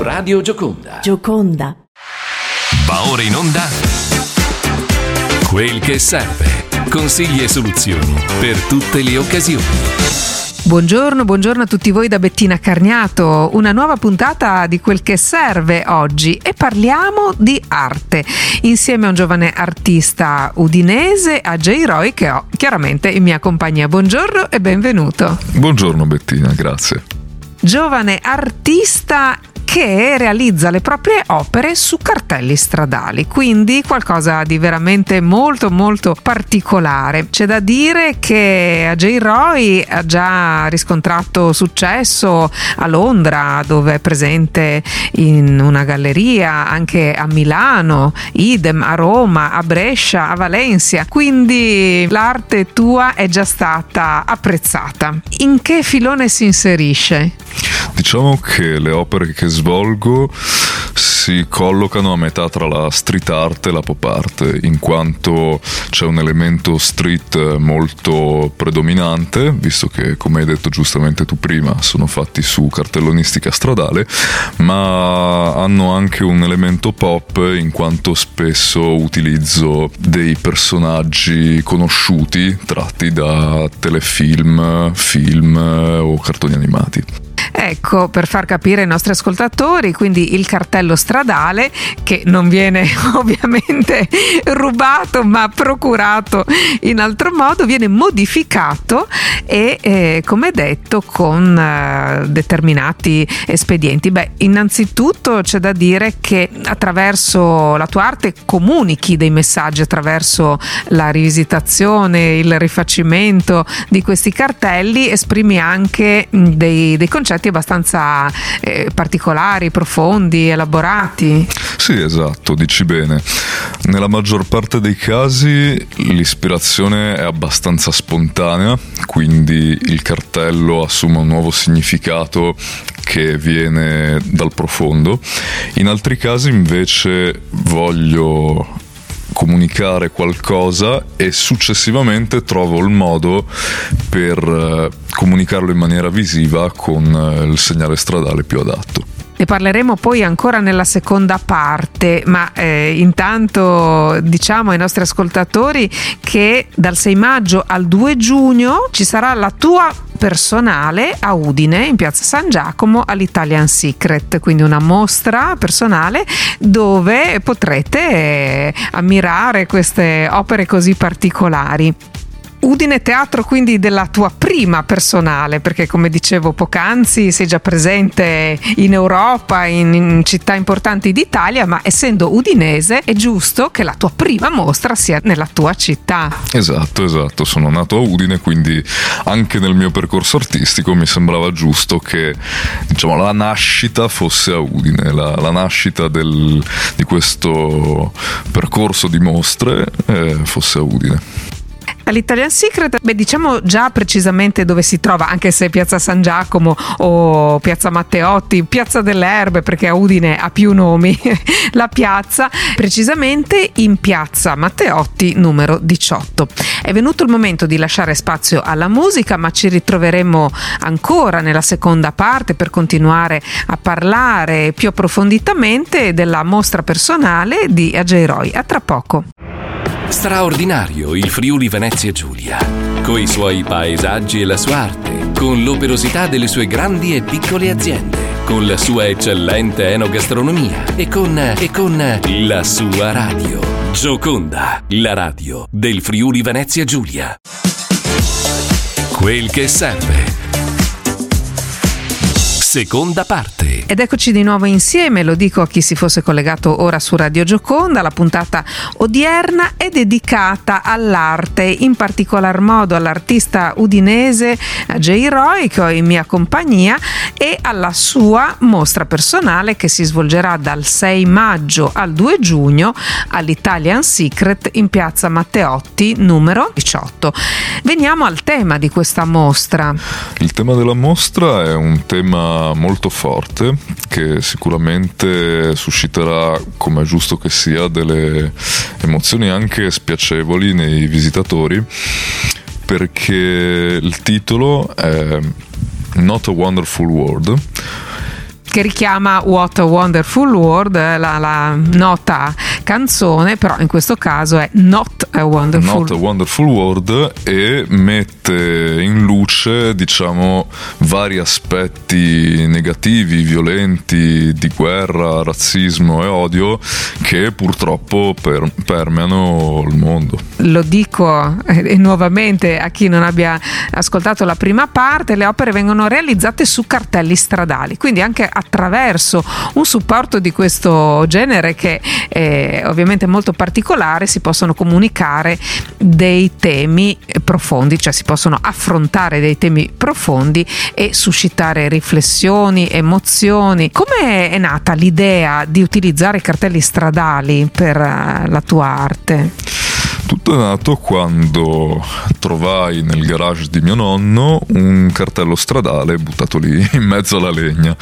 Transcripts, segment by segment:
Radio Gioconda. Gioconda. Va ora in onda Quel che serve. Consigli e soluzioni per tutte le occasioni. Buongiorno a tutti voi da Bettina Carniato, una nuova puntata di Quel che serve oggi e parliamo di arte insieme a un giovane artista udinese, Ajay Roy, che ho chiaramente in mia compagnia. Buongiorno e benvenuto. Buongiorno Bettina, grazie. Giovane artista che realizza le proprie opere su cartelli stradali, quindi qualcosa di veramente molto particolare. C'è da dire che Ajay Roy ha già riscontrato successo a Londra, dove è presente in una galleria, anche a Milano, idem a Roma, a Brescia, a Valencia, quindi l'arte tua è già stata apprezzata. In che filone si inserisce? Diciamo che le opere che svolgo si collocano a metà tra la street art e la pop art, in quanto c'è un elemento street molto predominante, visto che, come hai detto giustamente tu prima, sono fatti su cartellonistica stradale, ma hanno anche un elemento pop, in quanto spesso utilizzo dei personaggi conosciuti tratti da telefilm, film o cartoni animati. Ecco, per far capire ai nostri ascoltatori, quindi il cartello stradale, che non viene ovviamente rubato ma procurato in altro modo, viene modificato e come detto con determinati espedienti. Innanzitutto c'è da dire che attraverso la tua arte comunichi dei messaggi, attraverso la rivisitazione, il rifacimento di questi cartelli esprimi anche dei concetti abbastanza particolari, profondi, elaborati. Sì, esatto, dici bene. Nella maggior parte dei casi l'ispirazione è abbastanza spontanea, quindi il cartello assume un nuovo significato che viene dal profondo. In altri casi invece voglio comunicare qualcosa e successivamente trovo il modo per comunicarlo in maniera visiva con il segnale stradale più adatto. Ne parleremo poi ancora nella seconda parte, ma intanto diciamo ai nostri ascoltatori che dal 6 maggio al 2 giugno ci sarà la tua personale a Udine, in piazza San Giacomo, all'Italian Secret, quindi una mostra personale dove potrete ammirare queste opere così particolari. Udine teatro quindi della tua prima personale, perché come dicevo poc'anzi sei già presente in Europa, in città importanti d'Italia, ma essendo udinese è giusto che la tua prima mostra sia nella tua città. Esatto, sono nato a Udine, quindi anche nel mio percorso artistico mi sembrava giusto che, diciamo, la nascita fosse a Udine, la nascita di questo percorso di mostre fosse a Udine. All'Italian Secret, diciamo già precisamente dove si trova, anche se piazza San Giacomo o piazza Matteotti, piazza delle Erbe, perché a Udine ha più nomi la piazza, precisamente in piazza Matteotti numero 18. È venuto il momento di lasciare spazio alla musica, ma ci ritroveremo ancora nella seconda parte per continuare a parlare più approfonditamente della mostra personale di Ajay Roy. A tra poco. Straordinario il Friuli Venezia Giulia, coi suoi paesaggi e la sua arte, con l'operosità delle sue grandi e piccole aziende, con la sua eccellente enogastronomia e con la sua radio. Gioconda, la radio del Friuli Venezia Giulia. Quel che serve. Seconda parte. Ed eccoci di nuovo insieme, lo dico a chi si fosse collegato ora su Radio Gioconda. La puntata odierna è dedicata all'arte, in particolar modo all'artista udinese Ajay Roy, che ho in mia compagnia, e alla sua mostra personale che si svolgerà dal 6 maggio al 2 giugno all'Italian Secret in piazza Matteotti numero 18. Veniamo al tema di questa mostra. Il tema della mostra è un tema molto forte che sicuramente susciterà, come è giusto che sia, delle emozioni anche spiacevoli nei visitatori, perché il titolo è Not a Wonderful World, che richiama What a Wonderful World, la nota canzone, però in questo caso è Not a Wonderful World, e mette in luce, diciamo, vari aspetti negativi, violenti, di guerra, razzismo e odio che purtroppo permeano il mondo. Lo dico nuovamente a chi non abbia ascoltato la prima parte: le opere vengono realizzate su cartelli stradali, quindi anche attraverso un supporto di questo genere, che è ovviamente molto particolare, si possono comunicare dei temi profondi, cioè si possono affrontare dei temi profondi e suscitare riflessioni, emozioni. Come è nata l'idea di utilizzare i cartelli stradali per la tua arte? Tutto è nato quando trovai nel garage di mio nonno un cartello stradale buttato lì in mezzo alla legna,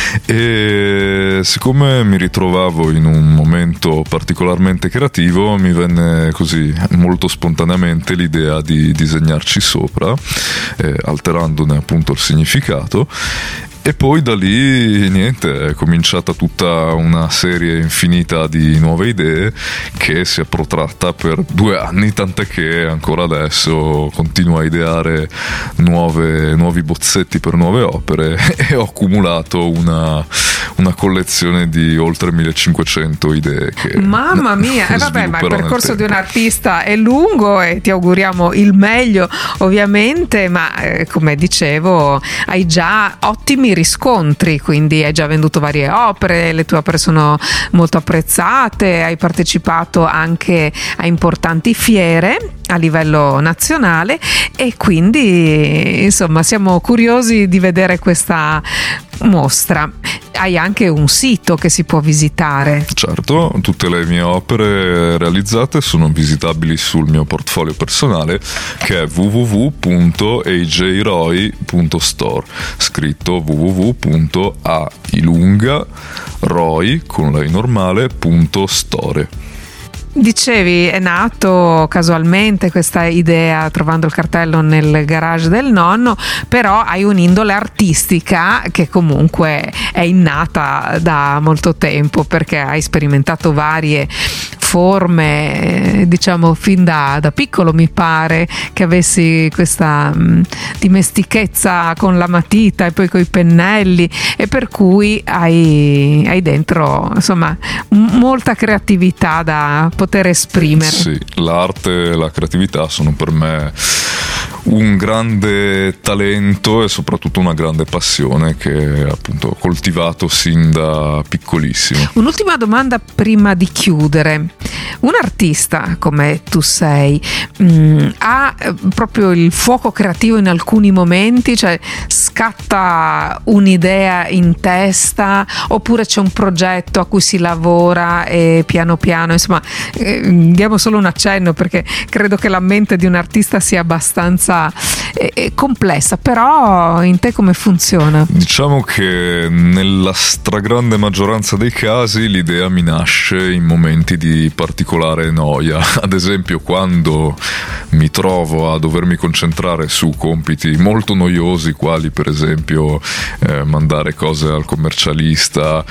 e siccome mi ritrovavo in un momento particolarmente creativo, mi venne così molto spontaneamente l'idea di disegnarci sopra, alterandone appunto il significato. E poi da lì niente, è cominciata tutta una serie infinita di nuove idee che si è protratta per 2 anni, tant'è che ancora adesso continuo a ideare nuovi bozzetti per nuove opere e ho accumulato una collezione di oltre 1500 idee che mamma mia, vabbè, ma il percorso di un artista è lungo e ti auguriamo il meglio ovviamente, ma come dicevo hai già ottimi riscontri, quindi hai già venduto varie opere, le tue opere sono molto apprezzate, hai partecipato anche a importanti fiere a livello nazionale e quindi insomma siamo curiosi di vedere questa mostra. Hai anche un sito che si può visitare. Certo, tutte le mie opere realizzate sono visitabili sul mio portfolio personale, che è www.ajroy.store, scritto www.aiLungaRoy.store. Dicevi, è nato casualmente questa idea trovando il cartello nel garage del nonno, però hai un'indole artistica che comunque è innata da molto tempo, perché hai sperimentato varie forme, diciamo fin da piccolo. Mi pare che avessi questa dimestichezza con la matita e poi coi pennelli, e per cui hai dentro insomma molta creatività da poter esprimere. Sì, l'arte e la creatività sono per me un grande talento e soprattutto una grande passione che appunto ho coltivato sin da piccolissimo. Un'ultima domanda prima di chiudere. Un artista come tu sei ha proprio il fuoco creativo in alcuni momenti, cioè scatta un'idea in testa, oppure c'è un progetto a cui si lavora e piano piano, insomma, diamo solo un accenno perché credo che la mente di un artista sia abbastanza complessa, però in te come funziona? Diciamo che nella stragrande maggioranza dei casi l'idea mi nasce in momenti di particolare noia, ad esempio quando mi trovo a dovermi concentrare su compiti molto noiosi, quali per esempio mandare cose al commercialista,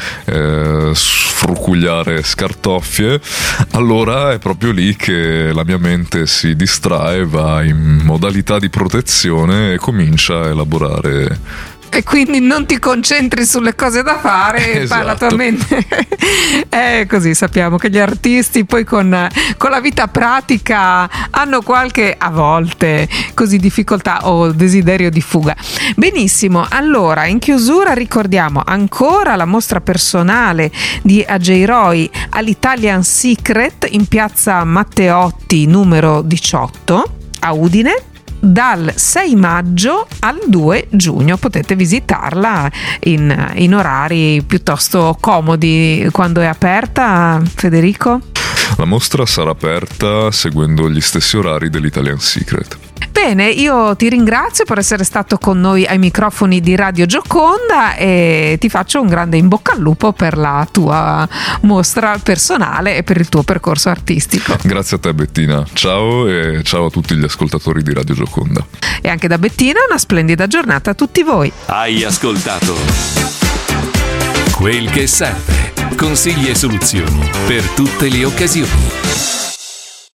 sfrucugliare scartoffie. Allora è proprio lì che la mia mente si distrae, va in modalità di protezione e comincia a elaborare. E quindi non ti concentri sulle cose da fare, esatto. La tua mente è così. Sappiamo che gli artisti poi con la vita pratica hanno qualche, a volte, così difficoltà o desiderio di fuga. Benissimo, allora in chiusura ricordiamo ancora la mostra personale di Ajay Roy all'Italian Secret in piazza Matteotti numero 18 a Udine. Dal 6 maggio al 2 giugno potete visitarla in orari piuttosto comodi. Quando è aperta, Federico? La mostra sarà aperta seguendo gli stessi orari dell'Italian Secret. Bene, io ti ringrazio per essere stato con noi ai microfoni di Radio Gioconda e ti faccio un grande in bocca al lupo per la tua mostra personale e per il tuo percorso artistico. Grazie a te Bettina, ciao e ciao a tutti gli ascoltatori di Radio Gioconda. E anche da Bettina una splendida giornata a tutti voi. Hai ascoltato quel che serve. Consigli e soluzioni per tutte le occasioni.